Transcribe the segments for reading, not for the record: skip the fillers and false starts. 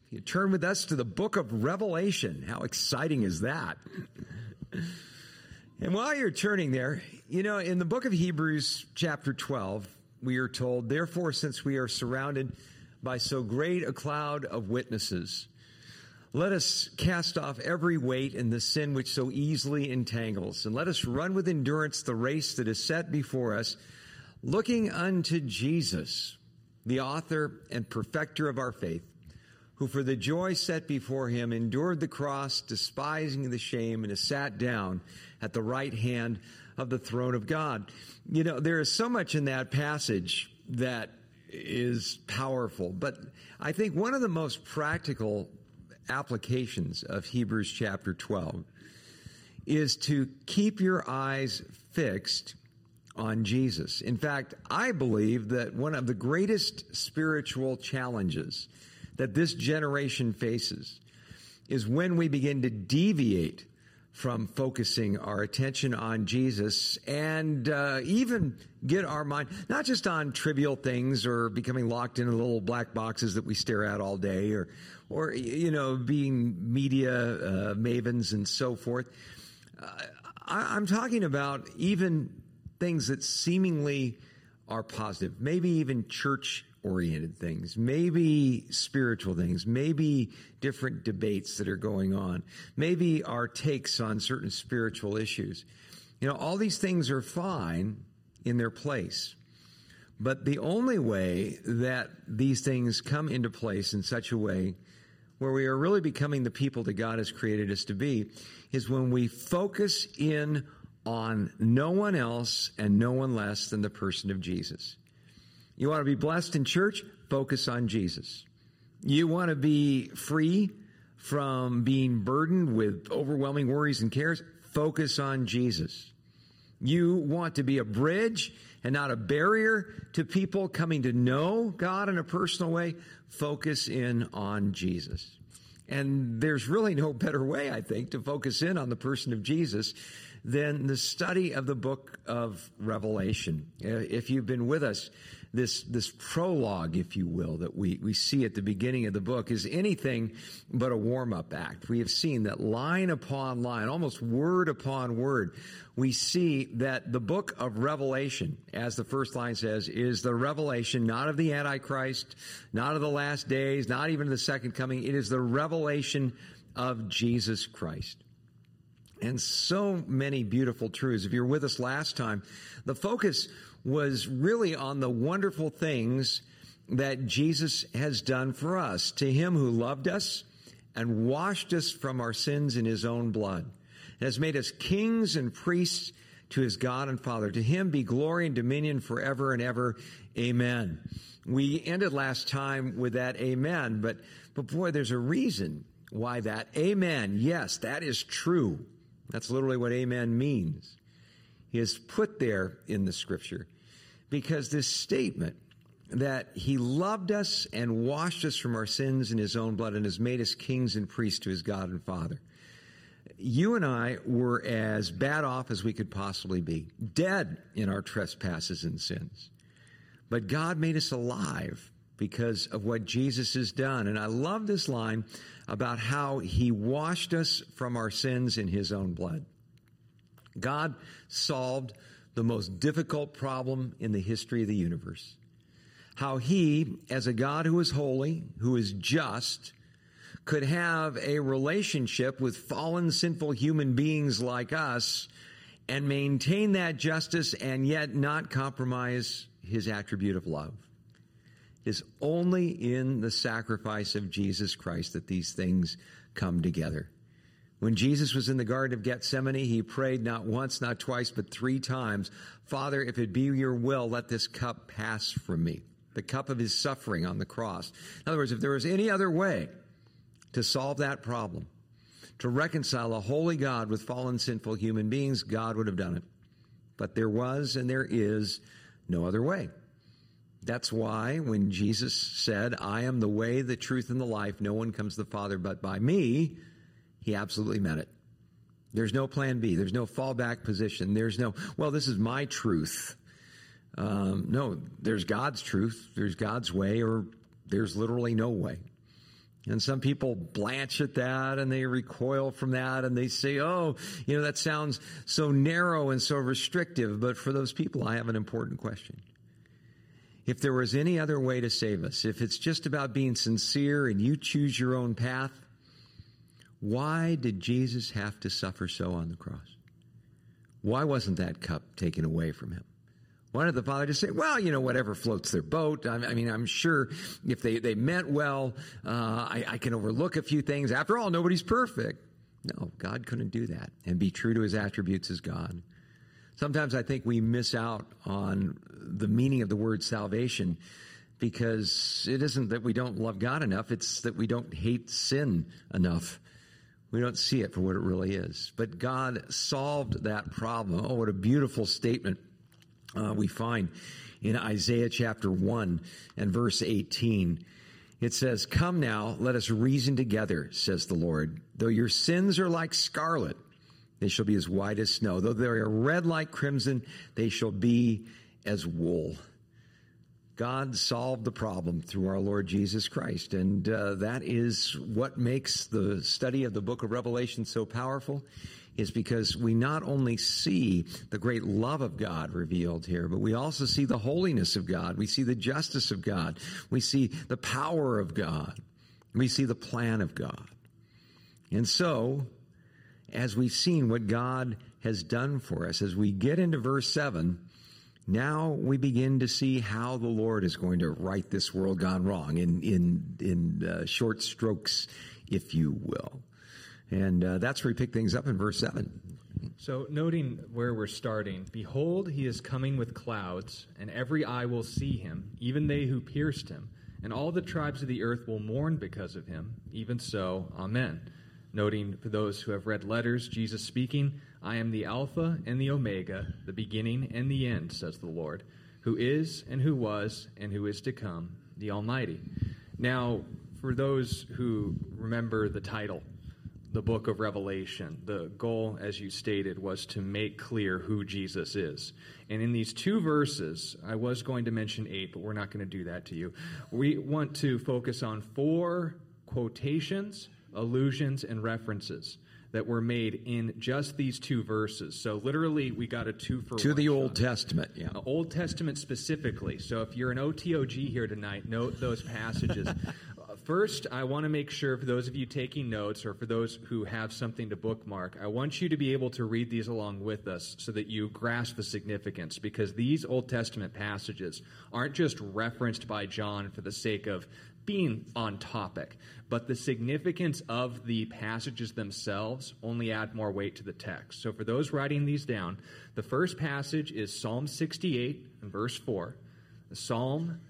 You turn with us to the book of Revelation. How exciting is that? And while you're turning there, in the book of Hebrews, chapter 12, we are told, therefore, since we are surrounded by so great a cloud of witnesses, let us cast off every weight and the sin which so easily entangles, and let us run with endurance the race that is set before us, looking unto Jesus, the author and perfecter of our faith, who for the joy set before him endured the cross, despising the shame, and has sat down at the right hand of the throne of God. There is so much in that passage that is powerful, but I think one of the most practical applications of Hebrews chapter 12 is to keep your eyes fixed on Jesus. In fact, I believe that one of the greatest spiritual challenges that this generation faces is when we begin to deviate from focusing our attention on Jesus and even get our mind not just on trivial things or becoming locked in little black boxes that we stare at all day or being media mavens and so forth. I'm talking about even things that seemingly are positive, maybe even church-oriented things, maybe spiritual things, maybe different debates that are going on, maybe our takes on certain spiritual issues. All these things are fine in their place. But the only way that these things come into place in such a way where we are really becoming the people that God has created us to be is when we focus in on no one else and no one less than the person of Jesus. You want to be blessed in church? Focus on Jesus. You want to be free from being burdened with overwhelming worries and cares? Focus on Jesus. You want to be a bridge and not a barrier to people coming to know God in a personal way? Focus in on Jesus. And there's really no better way, I think, to focus in on the person of Jesus than the study of the book of Revelation. If you've been with us, this prologue, if you will, that we see at the beginning of the book is anything but a warm-up act. We have seen that line upon line, almost word upon word, we see that the book of Revelation, as the first line says, is the revelation not of the Antichrist, not of the last days, not even the second coming. It is the revelation of Jesus Christ. And so many beautiful truths. If you were with us last time, the focus was really on the wonderful things that Jesus has done for us. To him who loved us and washed us from our sins in his own blood, and has made us kings and priests to his God and Father. To him be glory and dominion forever and ever. Amen. We ended last time with that amen, but boy, there's a reason why that amen. Yes, that is true. That's literally what amen means. He is put there in the scripture because this statement that he loved us and washed us from our sins in his own blood and has made us kings and priests to his God and Father. You and I were as bad off as we could possibly be, dead in our trespasses and sins. But God made us alive because of what Jesus has done. And I love this line about how he washed us from our sins in his own blood. God solved the most difficult problem in the history of the universe. How he, as a God who is holy, who is just, could have a relationship with fallen, sinful human beings like us and maintain that justice and yet not compromise his attribute of love. It is only in the sacrifice of Jesus Christ that these things come together. When Jesus was in the Garden of Gethsemane, he prayed not once, not twice, but 3 times, Father, if it be your will, let this cup pass from me. The cup of his suffering on the cross. In other words, if there was any other way to solve that problem, to reconcile a holy God with fallen, sinful human beings, God would have done it. But there was and there is no other way. That's why when Jesus said, I am the way, the truth, and the life, no one comes to the Father but by me, he absolutely meant it. There's no plan B. There's no fallback position. There's no, well, this is my truth. No, there's God's truth. There's God's way, or there's literally no way. And some people blanch at that and they recoil from that and they say, oh, that sounds so narrow and so restrictive. But for those people, I have an important question. If there was any other way to save us, if it's just about being sincere and you choose your own path, why did Jesus have to suffer so on the cross? Why wasn't that cup taken away from him? Why did the Father just say, well, whatever floats their boat? I mean, I'm sure if they meant well, I can overlook a few things. After all, nobody's perfect. No, God couldn't do that and be true to his attributes as God. Sometimes I think we miss out on the meaning of the word salvation because it isn't that we don't love God enough. It's that we don't hate sin enough. We don't see it for what it really is. But God solved that problem. Oh, what a beautiful statement we find in Isaiah chapter 1 and verse 18. It says, "Come now, let us reason together, says the Lord. Though your sins are like scarlet, they shall be as white as snow. Though they are red like crimson, they shall be as wool." God solved the problem through our Lord Jesus Christ. And that is what makes the study of the book of Revelation so powerful, is because we not only see the great love of God revealed here, but we also see the holiness of God. We see the justice of God. We see the power of God. We see the plan of God. And so, as we've seen what God has done for us, as we get into verse 7, now we begin to see how the Lord is going to right this world gone wrong in short strokes, if you will. And that's where we pick things up in verse 7. So noting where we're starting, "Behold, he is coming with clouds, and every eye will see him, even they who pierced him, and all the tribes of the earth will mourn because of him. Even so, amen." Noting for those who have read letters, Jesus speaking, "I am the Alpha and the Omega, the beginning and the end, says the Lord, who is and who was and who is to come, the Almighty." Now, for those who remember the title, the book of Revelation, the goal, as you stated, was to make clear who Jesus is. And in these two verses, I was going to mention 8, but we're not going to do that to you. We want to focus on 4 quotations, allusions, and references that were made in just these 2 verses. So literally, we got a 2-for-1. To the Old Testament, yeah. Old Testament specifically. So if you're an OTOG here tonight, note those passages. First, I want to make sure for those of you taking notes or for those who have something to bookmark, I want you to be able to read these along with us so that you grasp the significance, because these Old Testament passages aren't just referenced by John for the sake of being on topic, but the significance of the passages themselves only add more weight to the text. So for those writing these down, the first passage is Psalm 68 and verse 4. Psalm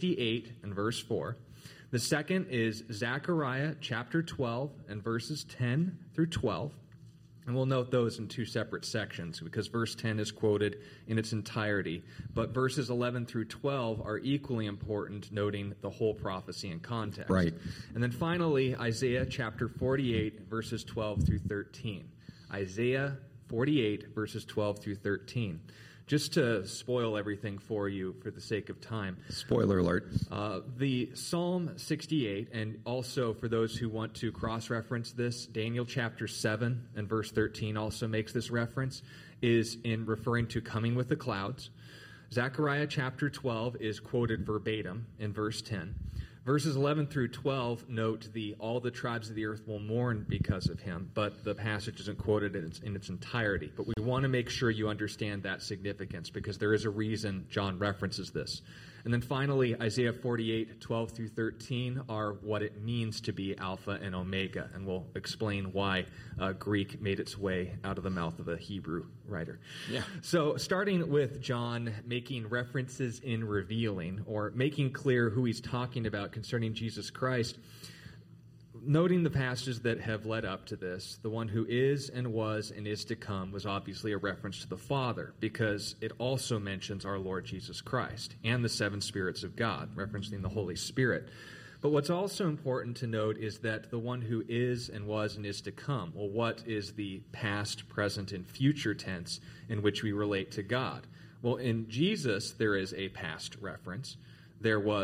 68 and verse 4. The second is Zechariah chapter 12 and verses 10 through 12. And we'll note those in 2 separate sections because verse 10 is quoted in its entirety. But verses 11 through 12 are equally important, noting the whole prophecy in context. Right. And then finally, Isaiah chapter 48, verses 12 through 13. Isaiah 48, verses 12 through 13. Just to spoil everything for you for the sake of time. Spoiler alert. The Psalm 68, and also for those who want to cross-reference this, Daniel chapter 7 and verse 13 also makes this reference, is in referring to coming with the clouds. Zechariah chapter 12 is quoted verbatim in verse 10. Verses 11 through 12 note all the tribes of the earth will mourn because of him, but the passage isn't quoted in its entirety. But we want to make sure you understand that significance because there is a reason John references this. And then finally, Isaiah 48, 12 through 13 are what it means to be Alpha and Omega, and we'll explain why Greek made its way out of the mouth of a Hebrew writer. Yeah. So starting with John making references in revealing, or making clear who he's talking about concerning Jesus Christ, noting the passages that have led up to this, the one who is and was and is to come was obviously a reference to the Father, because it also mentions our Lord Jesus Christ and the 7 spirits of God, referencing the Holy Spirit. But what's also important to note is that the one who is and was and is to come, well, what is the past, present, and future tense in which we relate to God? Well, in Jesus, there is a past reference. There was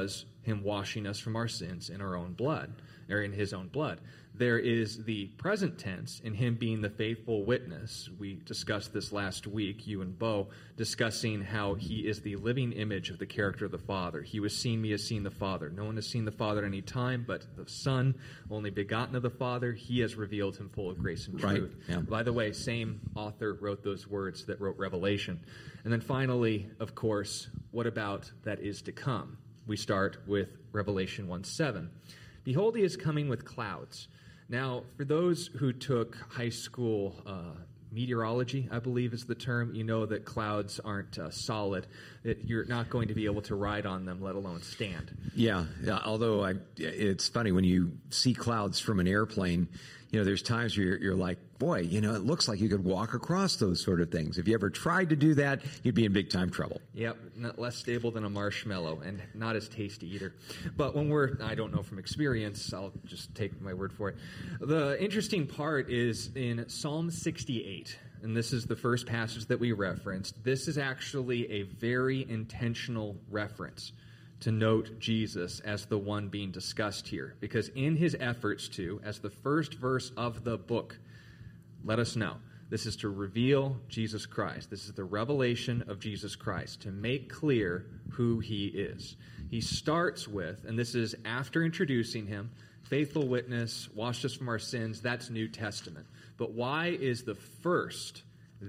him washing us from our sins in our own blood, or in his own blood. There is the present tense in him being the faithful witness. We discussed this last week, you and Bo, discussing how he is the living image of the character of the Father. He who has seen me has seen the Father. No one has seen the Father at any time, but the Son, only begotten of the Father, he has revealed him full of grace and truth. Right. Yeah. By the way, same author wrote those words that wrote Revelation. And then finally, of course, what about that is to come? We start with Revelation 1:7. Behold, he is coming with clouds. Now, for those who took high school meteorology, I believe is the term, you know that clouds aren't solid. You're not going to be able to ride on them, let alone stand. Yeah, although it's funny when you see clouds from an airplane, there's times where you're like, boy, it looks like you could walk across those sort of things. If you ever tried to do that, you'd be in big time trouble. Yep, less stable than a marshmallow and not as tasty either. But I don't know from experience, I'll just take my word for it. The interesting part is in Psalm 68, and this is the first passage that we referenced. This is actually a very intentional reference to note Jesus as the one being discussed here. Because in his efforts to, as the first verse of the book, let us know, this is to reveal Jesus Christ. This is the revelation of Jesus Christ, to make clear who he is. He starts with, and this is after introducing him, faithful witness, washed us from our sins, that's New Testament. But why is the first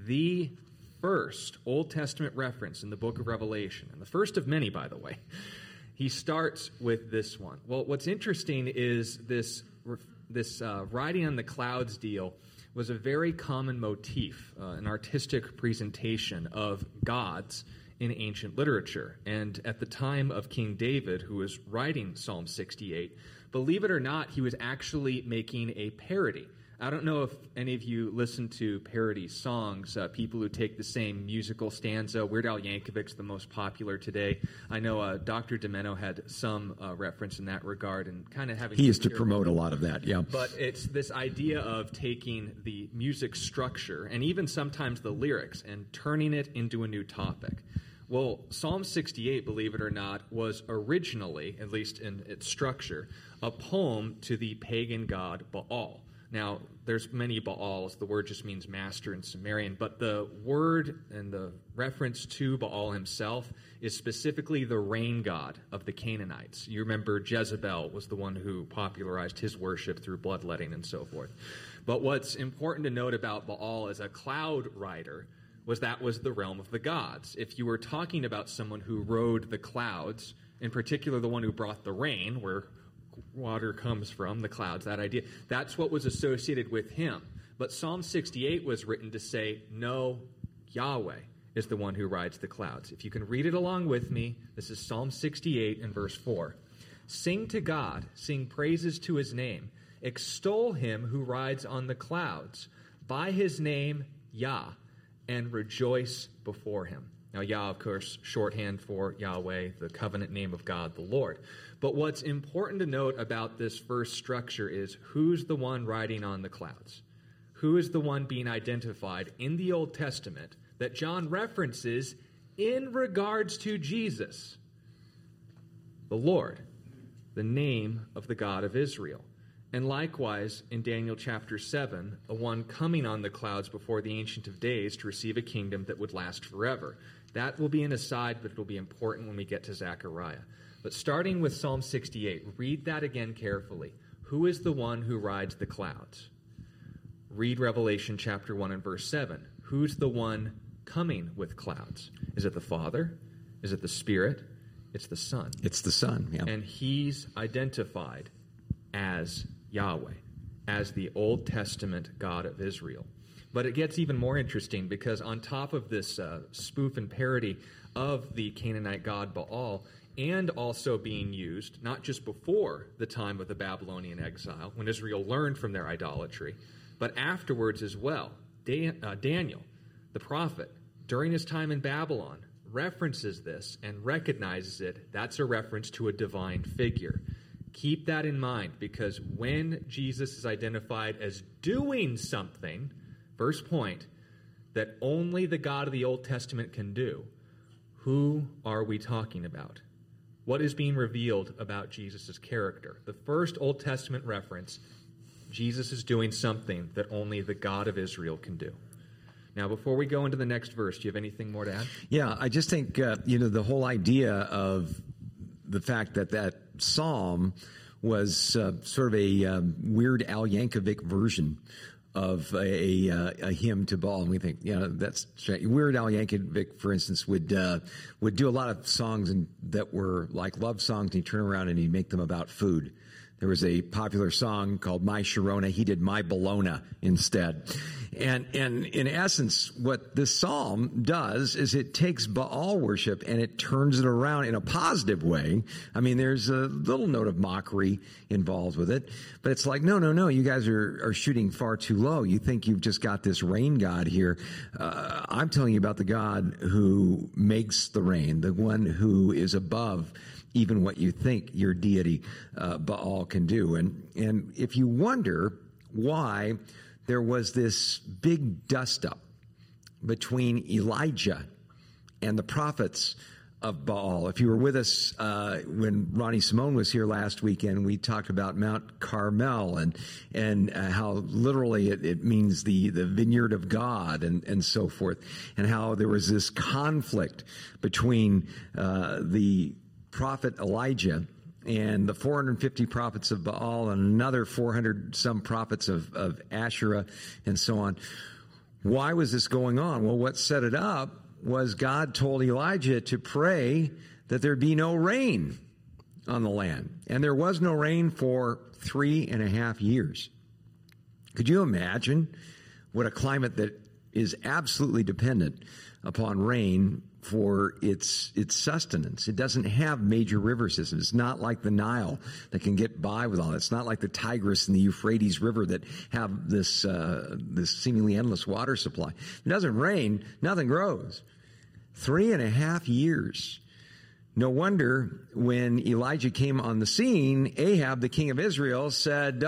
Old Testament reference in the book of Revelation, and the first of many, by the way, he starts with this one? Well, what's interesting is this riding on the clouds deal was a very common motif, an artistic presentation of gods in ancient literature. And at the time of King David, who was writing Psalm 68, believe it or not, he was actually making a parody. I don't know if any of you listen to parody songs, people who take the same musical stanza. Weird Al Yankovic's the most popular today. I know Dr. Demeno had some reference in that regard and kind of having... He used to promote a lot of that, yeah. But it's this idea of taking the music structure and even sometimes the lyrics and turning it into a new topic. Well, Psalm 68, believe it or not, was originally, at least in its structure, a poem to the pagan god Baal. Now, there's many Baals. The word just means master in Sumerian. But the word and the reference to Baal himself is specifically the rain god of the Canaanites. You remember Jezebel was the one who popularized his worship through bloodletting and so forth. But what's important to note about Baal as a cloud rider was that was the realm of the gods. If you were talking about someone who rode the clouds, in particular the one who brought the rain, where water comes from, the clouds, that idea, that's what was associated with him. But Psalm 68 was written to say, no, Yahweh is the one who rides the clouds. If you can read it along with me, this is Psalm 68 and verse 4. Sing to God, sing praises to his name, extol him who rides on the clouds, by his name, Yah, and rejoice before him. Now, Yah, of course, shorthand for Yahweh, the covenant name of God, the Lord. But what's important to note about this first structure is who's the one riding on the clouds? Who is the one being identified in the Old Testament that John references in regards to Jesus? The Lord, the name of the God of Israel. And likewise, in Daniel chapter 7, a one coming on the clouds before the Ancient of Days to receive a kingdom that would last forever. That will be an aside, but it will be important when we get to Zechariah. But starting with Psalm 68, read that again carefully. Who is the one who rides the clouds? Read Revelation chapter 1 and verse 7. Who's the one coming with clouds? Is it the Father? Is it the Spirit? It's the Son. It's the Son, yeah. And he's identified as Yahweh, as the Old Testament God of Israel. But it gets even more interesting because on top of this spoof and parody of the Canaanite god Baal, and also being used not just before the time of the Babylonian exile, when Israel learned from their idolatry, but afterwards as well. Daniel, the prophet, during his time in Babylon, references this and recognizes it. That's a reference to a divine figure. Keep that in mind, because when Jesus is identified as doing something, first point, that only the God of the Old Testament can do, who are we talking about? what is being revealed about Jesus' character. The first Old Testament reference, Jesus is doing something that only the God of Israel can do. Now, before we go into the next verse, do you have anything more to add? Yeah, I just think, the whole idea of the fact that psalm was sort of a Weird Al Yankovic version of a hymn to Baal, and we think, that's Weird Al Yankovic, for instance, would do a lot of songs that were like love songs, and he'd turn around and he'd make them about food. There was a popular song called My Sharona. He did My Bologna instead. And in essence, what this psalm does is it takes Baal worship and it turns it around in a positive way. I mean, there's a little note of mockery involved with it, but it's like, no, you guys are shooting far too low. You think you've just got this rain god here. I'm telling you about the God who makes the rain, the one who is above even what you think your deity Baal can do. And if you wonder why there was this big dust-up between Elijah and the prophets of Baal. If you were with us when Ronnie Simone was here last weekend, we talked about Mount Carmel and how literally it means the vineyard of God and so forth, and how there was this conflict between the prophet Elijah and the 450 prophets of Baal and another 400 some prophets of Asherah and so on. Why was this going on? Well, what set it up was God told Elijah to pray that there be no rain on the land. And there was no rain for 3.5 years. Could you imagine what a climate that is absolutely dependent upon rain for its sustenance? It doesn't have major river systems. It's not like the Nile that can get by with all that. It's not like the Tigris and the Euphrates River that have this seemingly endless water supply. If it doesn't rain, nothing grows. 3.5 years. No wonder when Elijah came on the scene, Ahab, the king of Israel, said,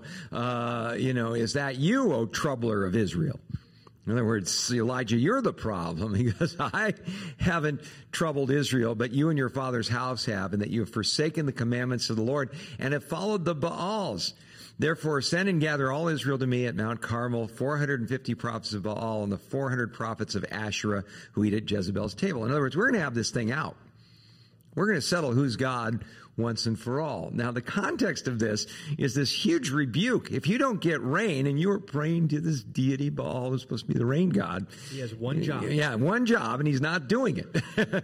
is that you, O troubler of Israel? In other words, Elijah, you're the problem. He goes, I haven't troubled Israel, but you and your father's house have, and that you have forsaken the commandments of the Lord and have followed the Baals. Therefore, send and gather all Israel to me at Mount Carmel, 450 prophets of Baal and the 400 prophets of Asherah who eat at Jezebel's table. In other words, we're going to have this thing out. We're going to settle who's God once and for all. Now, the context of this is this huge rebuke. If you don't get rain, and you are praying to this deity Baal, who's supposed to be the rain god. He has one job. Yeah, one job, and he's not doing it.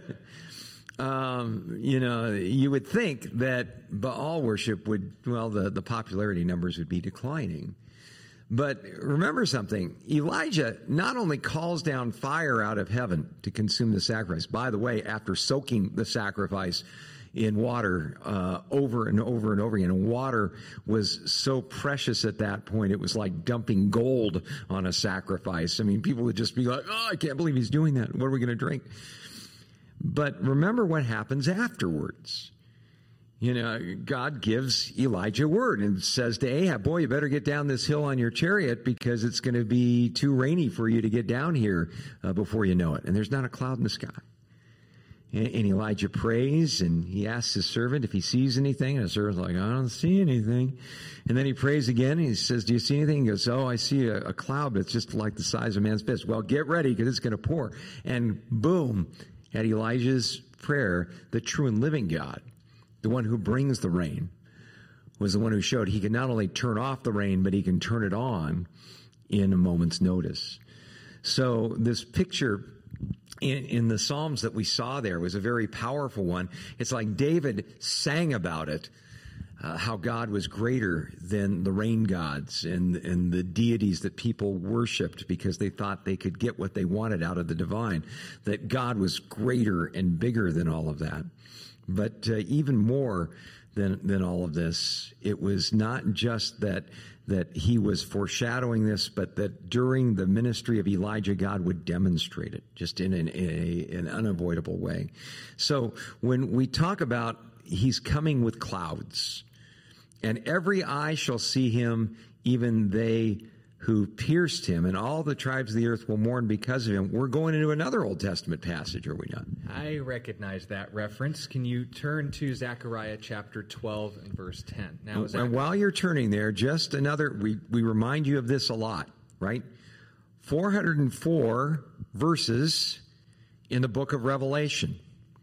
You would think that Baal worship the popularity numbers would be declining. But remember something, Elijah not only calls down fire out of heaven to consume the sacrifice, by the way, after soaking the sacrifice in water over and over and over again. And water was so precious at that point, it was like dumping gold on a sacrifice. I mean, people would just be like, I can't believe he's doing that. What are we going to drink? But remember what happens afterwards. God gives Elijah word and says to Ahab, boy, you better get down this hill on your chariot because it's going to be too rainy for you to get down here before you know it. And there's not a cloud in the sky. And Elijah prays, and he asks his servant if he sees anything. And the servant's like, I don't see anything. And then he prays again, and he says, do you see anything? He goes, I see a cloud that's just like the size of a man's fist. Well, get ready because it's going to pour. And boom, at Elijah's prayer, the true and living God, the one who brings the rain, was the one who showed he can not only turn off the rain, but he can turn it on in a moment's notice. So this picture in the Psalms that we saw there was a very powerful one. It's like David sang about it, how God was greater than the rain gods and the deities that people worshipped because they thought they could get what they wanted out of the divine, that God was greater and bigger than all of that. But even more than all of this, it was not just that he was foreshadowing this, but that during the ministry of Elijah, God would demonstrate it just in an unavoidable way. So when we talk about he's coming with clouds, and every eye shall see him, even they who pierced him, and all the tribes of the earth will mourn because of him. We're going into another Old Testament passage, are we not? I recognize that reference. Can you turn to Zechariah chapter 12 and verse 10? Now, And while you're turning there, just another, we remind you of this a lot, right? 404 verses in the book of Revelation.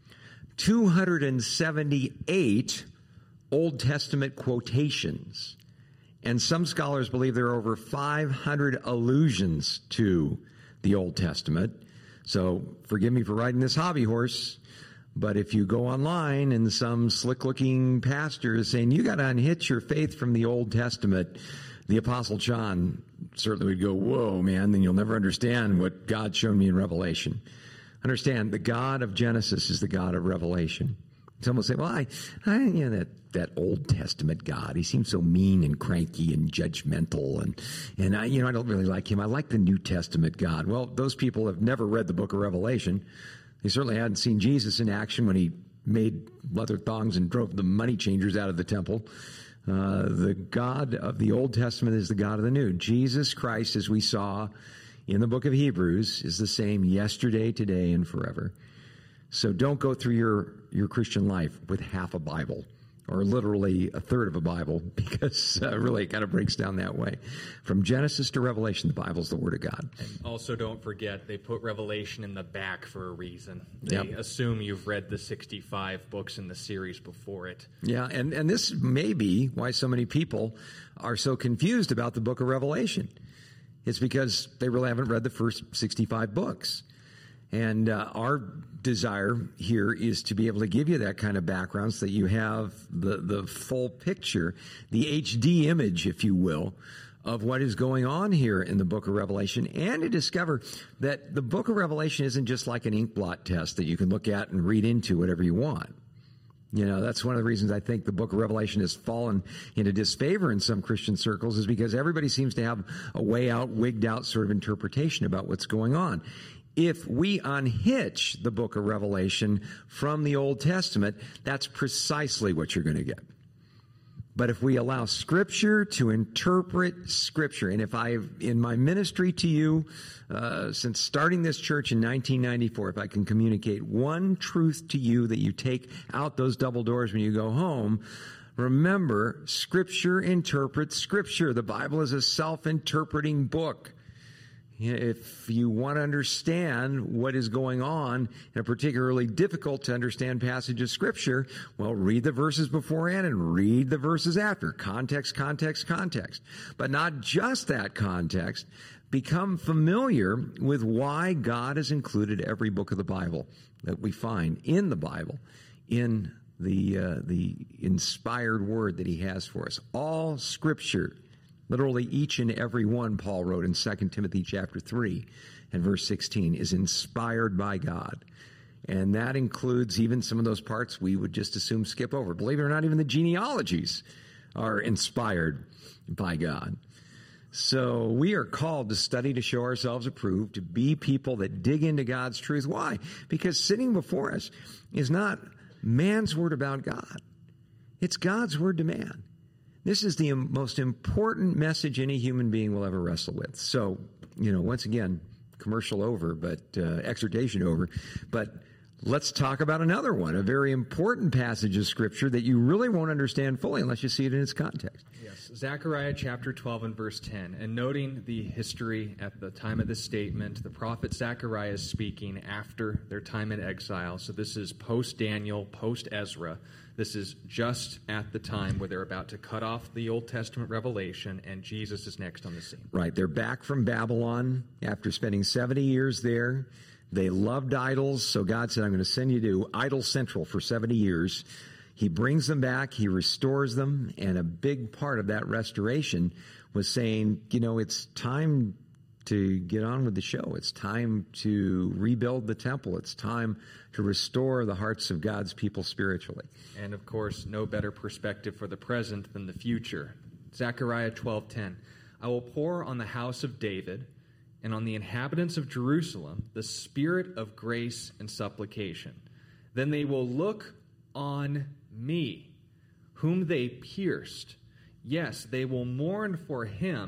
278 Old Testament quotations. And some scholars believe there are over 500 allusions to the Old Testament. So forgive me for riding this hobby horse, but if you go online and some slick-looking pastor is saying, you got to unhitch your faith from the Old Testament, the Apostle John certainly would go, whoa, man, then you'll never understand what God showed me in Revelation. Understand, the God of Genesis is the God of Revelation. Some will say, well, I that Old Testament God, he seems so mean and cranky and judgmental, and I don't really like him. I like the New Testament God. Well, those people have never read the book of Revelation. They certainly hadn't seen Jesus in action when he made leather thongs and drove the money changers out of the temple. The God of the Old Testament is the God of the New. Jesus Christ, as we saw in the book of Hebrews, is the same yesterday, today, and forever. So don't go through your Christian life with half a Bible or literally a third of a Bible, because really it kind of breaks down that way. From Genesis to Revelation, the Bible's the Word of God. And also don't forget, they put Revelation in the back for a reason. They assume you've read the 65 books in the series before it. Yeah, and this may be why so many people are so confused about the book of Revelation. It's because they really haven't read the first 65 books. And our desire here is to be able to give you that kind of background so that you have the full picture, the HD image, if you will, of what is going on here in the book of Revelation, and to discover that the book of Revelation isn't just like an ink blot test that you can look at and read into whatever you want. You know, that's one of the reasons I think the book of Revelation has fallen into disfavor in some Christian circles, is because everybody seems to have a way out, wigged out sort of interpretation about what's going on. If we unhitch the book of Revelation from the Old Testament, that's precisely what you're going to get. But if we allow Scripture to interpret Scripture, and if in my ministry to you, since starting this church in 1994, if I can communicate one truth to you that you take out those double doors when you go home, remember, Scripture interprets Scripture. The Bible is a self-interpreting book. If you want to understand what is going on in a particularly difficult to understand passage of Scripture, well, read the verses beforehand and read the verses after. Context, context, context. But not just that context. Become familiar with why God has included every book of the Bible that we find in the Bible, in the inspired word that he has for us. All Scripture, literally each and every one, Paul wrote in 2 Timothy chapter 3 and verse 16, is inspired by God. And that includes even some of those parts we would just assume skip over. Believe it or not, even the genealogies are inspired by God. So we are called to study to show ourselves approved, to be people that dig into God's truth. Why? Because sitting before us is not man's word about God. It's God's word to man. This is the most important message any human being will ever wrestle with. So, once again, commercial over, but exhortation over. But let's talk about another one, a very important passage of Scripture that you really won't understand fully unless you see it in its context. Yes, Zechariah chapter 12 and verse 10. And noting the history at the time of this statement, the prophet Zechariah is speaking after their time in exile. So this is post-Daniel, post-Ezra. This is just at the time where they're about to cut off the Old Testament revelation, and Jesus is next on the scene. Right. They're back from Babylon after spending 70 years there. They loved idols, so God said, I'm going to send you to Idol Central for 70 years. He brings them back. He restores them, and a big part of that restoration was saying, it's time to get on with the show. It's time to rebuild the temple. It's time to restore the hearts of God's people spiritually. And, of course, no better perspective for the present than the future. Zechariah 12:10. I will pour on the house of David and on the inhabitants of Jerusalem the spirit of grace and supplication. Then they will look on me, whom they pierced. Yes, they will mourn for him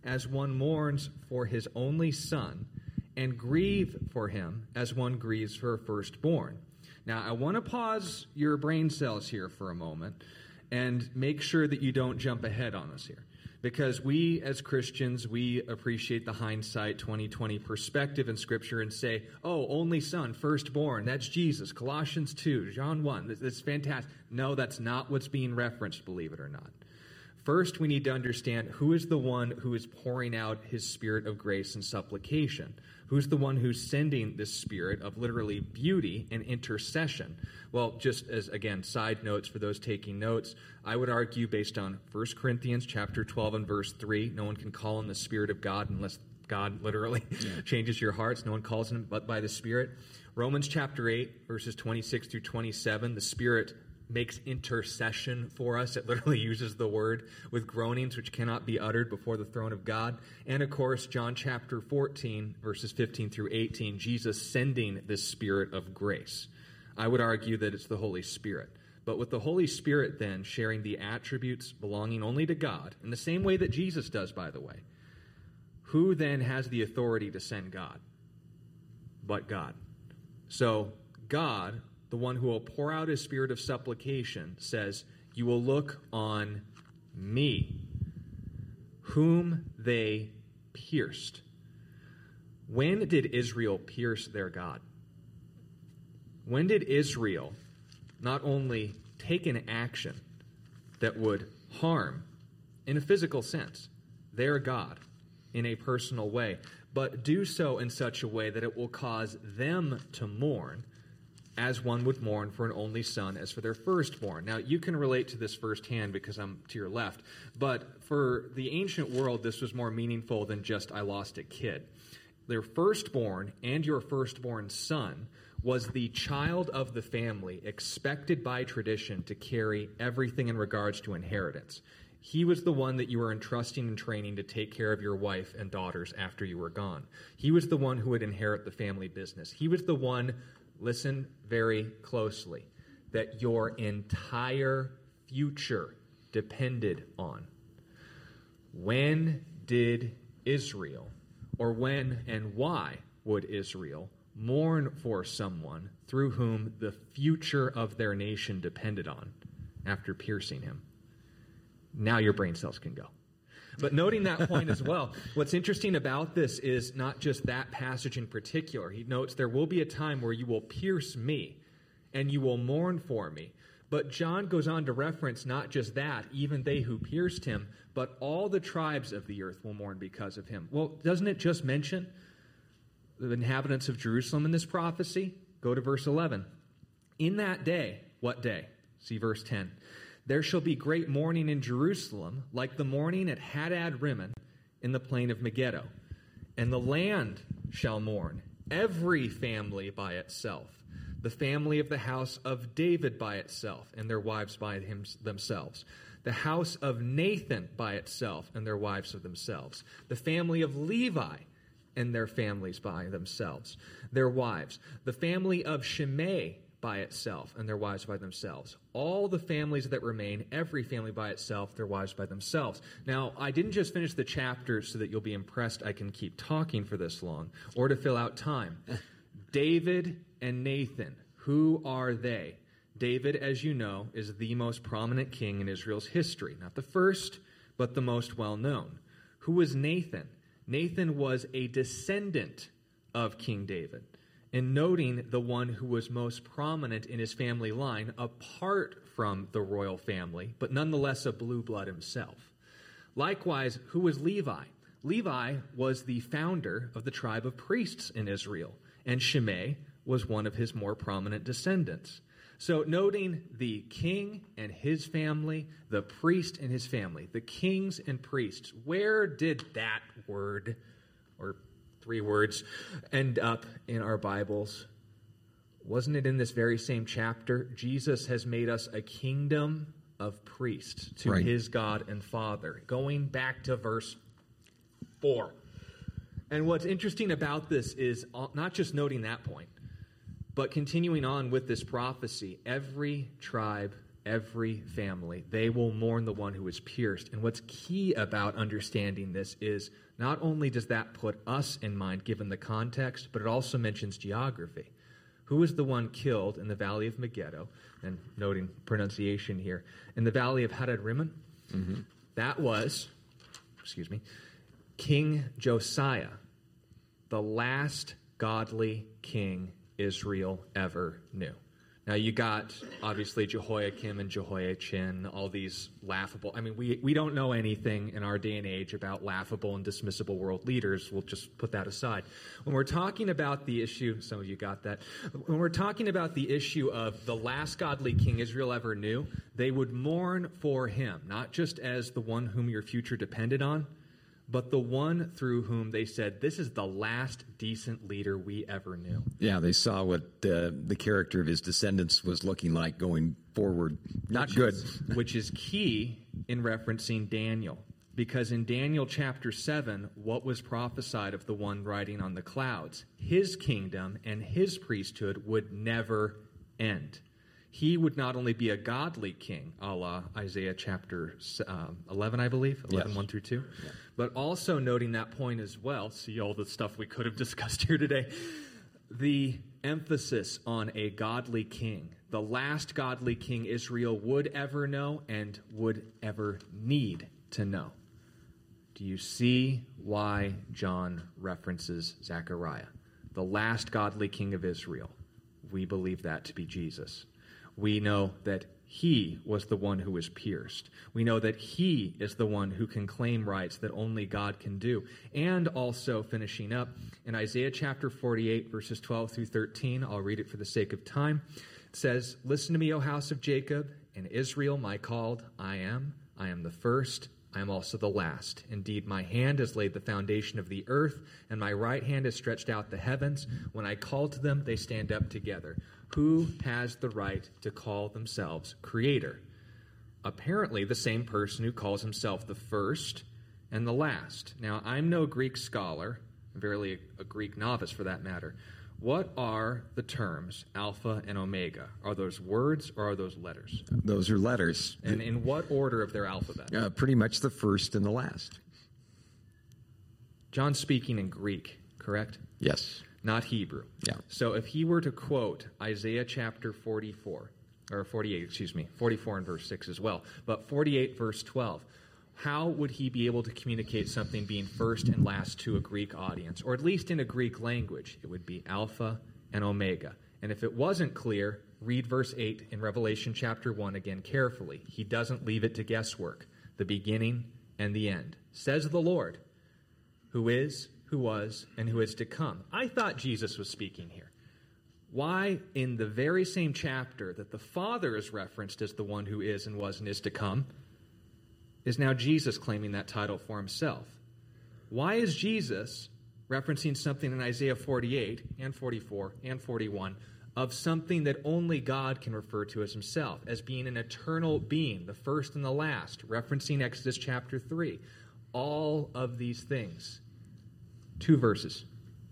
as one mourns for his only son, and grieve for him as one grieves for a firstborn. Now, I want to pause your brain cells here for a moment and make sure that you don't jump ahead on us here. Because we, as Christians, we appreciate the hindsight 2020 perspective in Scripture and say, oh, only son, firstborn, that's Jesus, Colossians 2, John 1, that's fantastic. No, that's not what's being referenced, believe it or not. First, we need to understand who is the one who is pouring out his spirit of grace and supplication. Who's the one who's sending this spirit of literally beauty and intercession? Well, just as, again, side notes for those taking notes, I would argue based on 1 Corinthians chapter 12 and verse 3, no one can call on the Spirit of God unless God literally changes your hearts. No one calls him but by the Spirit. Romans chapter 8, verses 26 through 27, the Spirit makes intercession for us. It literally uses the word with groanings which cannot be uttered before the throne of God. And of course, John chapter 14, verses 15 through 18, Jesus sending this spirit of grace. I would argue that it's the Holy Spirit. But with the Holy Spirit then sharing the attributes belonging only to God, in the same way that Jesus does, by the way, who then has the authority to send God? But God. So God, the one who will pour out his spirit of supplication, says, you will look on me, whom they pierced. When did Israel pierce their God? When did Israel not only take an action that would harm, in a physical sense, their God in a personal way, but do so in such a way that it will cause them to mourn as one would mourn for an only son as for their firstborn? Now, you can relate to this firsthand because I'm to your left, but for the ancient world, this was more meaningful than just I lost a kid. Their firstborn and your firstborn son was the child of the family expected by tradition to carry everything in regards to inheritance. He was the one that you were entrusting and training to take care of your wife and daughters after you were gone. He was the one who would inherit the family business. He was the one, listen very closely, that your entire future depended on. When did Israel, or when and why would Israel mourn for someone through whom the future of their nation depended on after piercing him? Now your brain cells can go. But noting that point as well, what's interesting about this is not just that passage in particular. He notes there will be a time where you will pierce me and you will mourn for me. But John goes on to reference not just that, even they who pierced him, but all the tribes of the earth will mourn because of him. Well, doesn't it just mention the inhabitants of Jerusalem in this prophecy? Go to verse 11. In that day, what day? See verse 10. There shall be great mourning in Jerusalem, like the mourning at Hadad-rimmon in the plain of Megiddo. And the land shall mourn, every family by itself, the family of the house of David by itself, and their wives by themselves, the house of Nathan by itself, and their wives of themselves, the family of Levi and their families by themselves, their wives, the family of Shimei by itself, and their wives by themselves. All the families that remain, every family by itself, their wives by themselves. Now, I didn't just finish the chapter so that you'll be impressed I can keep talking for this long, or to fill out time. David and Nathan, who are they? David, as you know, is the most prominent king in Israel's history. Not the first, but the most well-known. Who was Nathan? Nathan was a descendant of King David. And noting the one who was most prominent in his family line, apart from the royal family, but nonetheless a blue blood himself. Likewise, who was Levi? Levi was the founder of the tribe of priests in Israel, and Shimei was one of his more prominent descendants. So noting the king and his family, the priest and his family, the kings and priests, where did that word, or 3 words, end up in our Bibles? Wasn't it in this very same chapter? Jesus has made us a kingdom of priests to his God and Father. Going back to verse 4. And what's interesting about this is not just noting that point, but continuing on with this prophecy, every tribe every family. They will mourn the one who is pierced. And what's key about understanding this is not only does that put us in mind, given the context, but it also mentions geography. Who was the one killed in the valley of Megiddo? And noting pronunciation here, in the valley of Hadad Rimmon? Mm-hmm. That was, King Josiah, the last godly king Israel ever knew. Now, you got, obviously, Jehoiakim and Jehoiachin, all these laughable... I mean, we don't know anything in our day and age about laughable and dismissible world leaders. We'll just put that aside. When we're talking about the issue... Some of you got that. When we're talking about the issue of the last godly king Israel ever knew, they would mourn for him, not just as the one whom your future depended on, but the one through whom they said, this is the last decent leader we ever knew. Yeah, they saw what the character of his descendants was looking like going forward. Not good. Which is key in referencing Daniel. Because in Daniel chapter 7, what was prophesied of the one riding on the clouds? His kingdom and his priesthood would never end. He would not only be a godly king, a la Isaiah chapter 11, I believe, 11, 1 through 2, but also noting that point as well, see all the stuff we could have discussed here today, the emphasis on a godly king, the last godly king Israel would ever know and would ever need to know. Do you see why John references Zechariah? The last godly king of Israel. We believe that to be Jesus. We know that he was the one who was pierced. We know that he is the one who can claim rights that only God can do. And also, finishing up, in Isaiah chapter 48, verses 12 through 13, I'll read it for the sake of time. It says, "Listen to me, O house of Jacob, and Israel, my called. I am the first, I am also the last. Indeed, my hand has laid the foundation of the earth, and my right hand has stretched out the heavens. When I call to them, they stand up together. Who has the right to call themselves creator?" Apparently, the same person who calls himself the first and the last. Now, I'm no Greek scholar, I'm barely a Greek novice for that matter. What are the terms Alpha and Omega? Are those words or are those letters? Those are letters. And in what order of their alphabet? Pretty much the first and the last. John's speaking in Greek, correct? Yes. Not Hebrew. Yeah. So if he were to quote Isaiah chapter 44 and verse 6 as well, but 48 verse 12, how would he be able to communicate something being first and last to a Greek audience, or at least in a Greek language? It would be Alpha and Omega. And if it wasn't clear, read verse 8 in Revelation chapter 1 again carefully. He doesn't leave it to guesswork. The beginning and the end. Says the Lord, who is, who was, and who is to come. I thought Jesus was speaking here. Why, in the very same chapter that the Father is referenced as the one who is and was and is to come, is now Jesus claiming that title for himself? Why is Jesus referencing something in Isaiah 48 and 44 and 41 of something that only God can refer to as himself, as being an eternal being, the first and the last, referencing Exodus chapter 3? All of these things. 2 verses.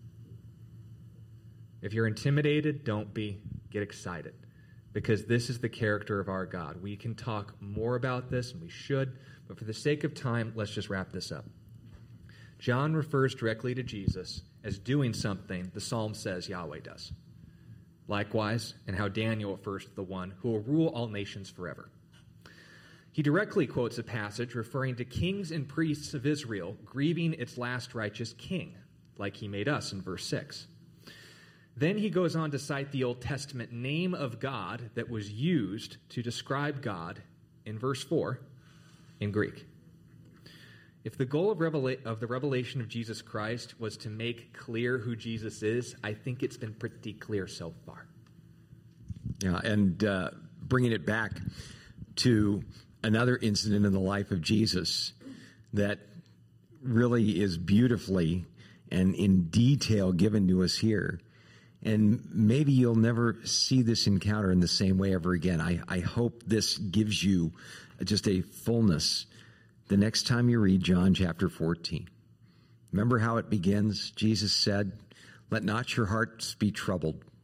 If you're intimidated, don't be. Get excited. Because this is the character of our God. We can talk more about this, and we should, but for the sake of time, let's just wrap this up. John refers directly to Jesus as doing something the Psalm says Yahweh does. Likewise, and how Daniel refers to the one who will rule all nations forever. He directly quotes a passage referring to kings and priests of Israel grieving its last righteous king, like he made us in verse 6. Then he goes on to cite the Old Testament name of God that was used to describe God in verse 4 in Greek. If the goal of the revelation of Jesus Christ was to make clear who Jesus is, I think it's been pretty clear so far. Yeah, and bringing it back to another incident in the life of Jesus that really is beautifully and in detail given to us here. And maybe you'll never see this encounter in the same way ever again. I hope this gives you just a fullness the next time you read John chapter 14. Remember how it begins? Jesus said, "Let not your hearts be troubled.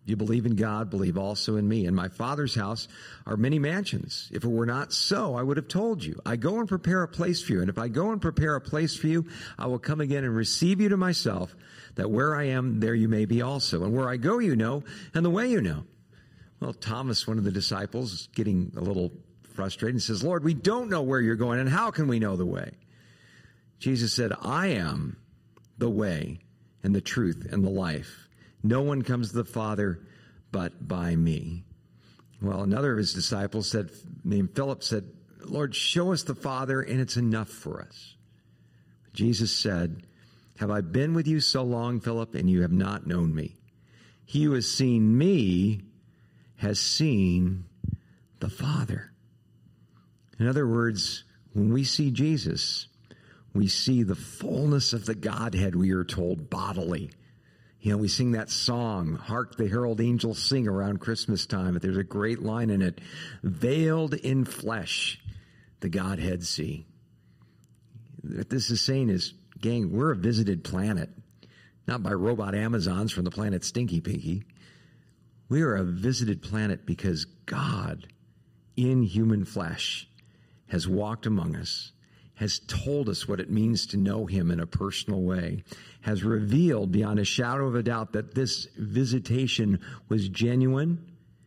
You believe in God, believe also in me. In my Father's house are many mansions. If it were not so, I would have told you. I go and prepare a place for you. And if I go and prepare a place for you, I will come again and receive you to myself, that where I am, there you may be also. And where I go, you know, and the way you know. Well, Thomas, one of the disciples, is getting a little frustrated and says, Lord, we don't know where you're going, and how can we know the way? Jesus said, I am the way and the truth and the life. No one comes to the Father but by me. Well, another of his disciples named Philip said, Lord, show us the Father, and it's enough for us. Jesus said, have I been with you so long, Philip, and you have not known me? He who has seen me has seen the Father. In other words, when we see Jesus, we see the fullness of the Godhead, we are told, bodily. You know, we sing that song, Hark the Herald Angels Sing, around Christmas time, but there's a great line in it, veiled in flesh, the Godhead see. What this is saying is, gang, we're a visited planet, not by robot Amazons from the planet Stinky Pinky. We are a visited planet because God, in human flesh, has walked among us, has told us what it means to know him in a personal way, has revealed beyond a shadow of a doubt that this visitation was genuine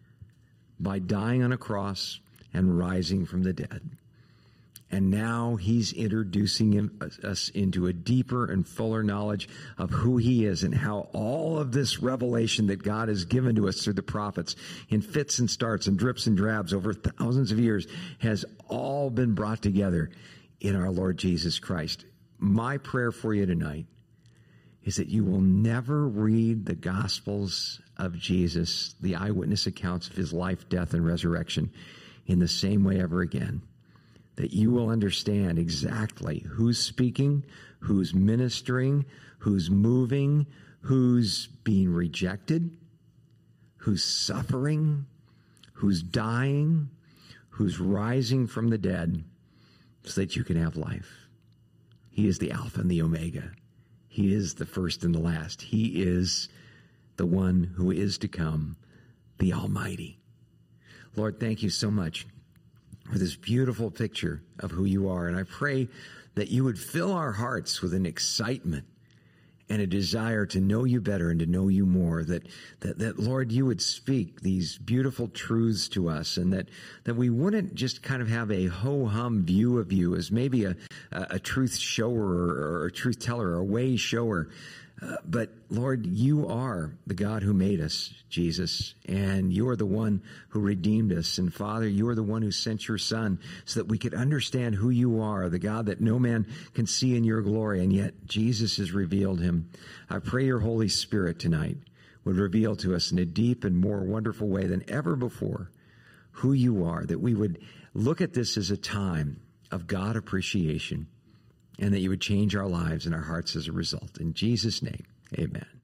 by dying on a cross and rising from the dead. And now he's introducing us into a deeper and fuller knowledge of who he is and how all of this revelation that God has given to us through the prophets in fits and starts and drips and drabs over thousands of years has all been brought together in our Lord Jesus Christ. My prayer for you tonight is that you will never read the Gospels of Jesus, the eyewitness accounts of his life, death, and resurrection, in the same way ever again. That you will understand exactly who's speaking, who's ministering, who's moving, who's being rejected, who's suffering, who's dying, who's rising from the dead, so that you can have life. He is the Alpha and the Omega. He is the first and the last. He is the one who is to come, the Almighty. Lord, thank you so much for this beautiful picture of who you are. And I pray that you would fill our hearts with an excitement and a desire to know you better and to know you more, that Lord, you would speak these beautiful truths to us, and that we wouldn't just kind of have a ho-hum view of you as maybe a truth shower or a truth teller or a way shower. But Lord, you are the God who made us, Jesus, and you are the one who redeemed us. And Father, you are the one who sent your Son so that we could understand who you are, the God that no man can see in your glory, and yet Jesus has revealed him. I pray your Holy Spirit tonight would reveal to us in a deep and more wonderful way than ever before who you are, that we would look at this as a time of God appreciation, and that you would change our lives and our hearts as a result. In Jesus' name, amen.